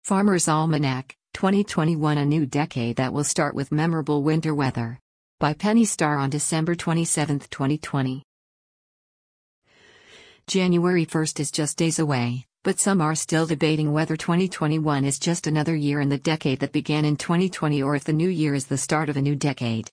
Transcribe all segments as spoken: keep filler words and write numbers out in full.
Farmer's Almanac, twenty twenty-one, a new decade that will start with memorable winter weather. By Penny Starr on December twenty-seventh, twenty twenty. January first is just days away, but some are still debating whether twenty twenty-one is just another year in the decade that began in twenty twenty or if the new year is the start of a new decade.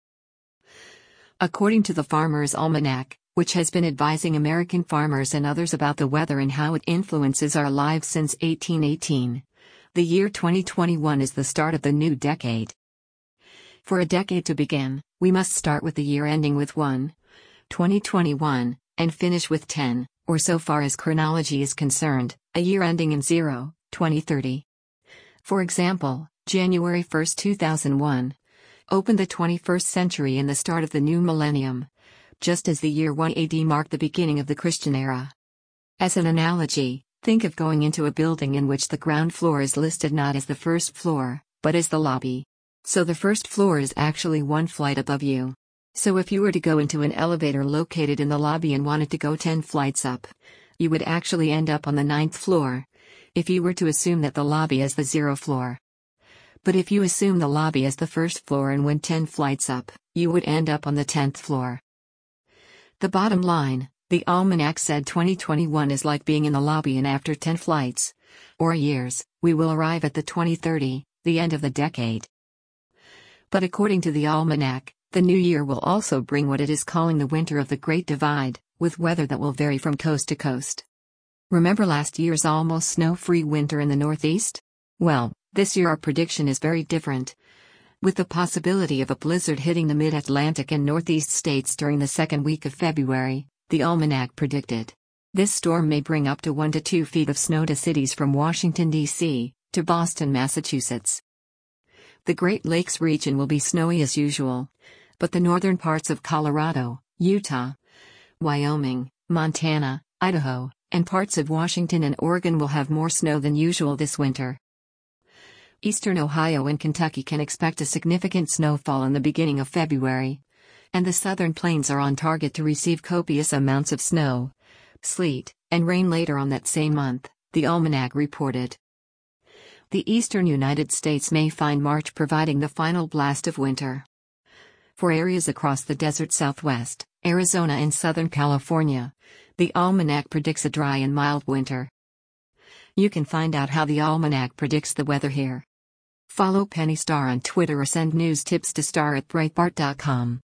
According to the Farmer's Almanac, which has been advising American farmers and others about the weather and how it influences our lives since eighteen eighteen, the year twenty twenty-one is the start of the new decade. For a decade to begin, we must start with the year ending with one, twenty twenty-one, and finish with ten, or so far as chronology is concerned, a year ending in zero, twenty thirty. For example, January first, two thousand one, opened the twenty-first century and the start of the new millennium, just as the year one A D marked the beginning of the Christian era. As an analogy, think of going into a building in which the ground floor is listed not as the first floor, but as the lobby. So the first floor is actually one flight above you. So if you were to go into an elevator located in the lobby and wanted to go ten flights up, you would actually end up on the ninth floor, if you were to assume that the lobby is the zero floor. But if you assume the lobby as the first floor and went ten flights up, you would end up on the tenth floor. The bottom line, the Almanac said twenty twenty-one is like being in the lobby, and after ten flights, or years, we will arrive at the twenty thirty, the end of the decade. But according to the Almanac, the new year will also bring what it is calling the winter of the Great Divide, with weather that will vary from coast to coast. Remember last year's almost snow-free winter in the Northeast? Well, this year our prediction is very different, with the possibility of a blizzard hitting the mid-Atlantic and Northeast states during the second week of February. The Almanac predicted. This storm may bring up to one to two feet of snow to cities from Washington, D C, to Boston, Massachusetts. The Great Lakes region will be snowy as usual, but the northern parts of Colorado, Utah, Wyoming, Montana, Idaho, and parts of Washington and Oregon will have more snow than usual this winter. Eastern Ohio and Kentucky can expect a significant snowfall in the beginning of February. And the southern plains are on target to receive copious amounts of snow, sleet, and rain later on that same month, the Almanac reported. The eastern United States may find March providing the final blast of winter. For areas across the desert Southwest, Arizona and Southern California, the Almanac predicts a dry and mild winter. You can find out how the Almanac predicts the weather here. Follow Penny Starr on Twitter or send news tips to star at breitbart dot com.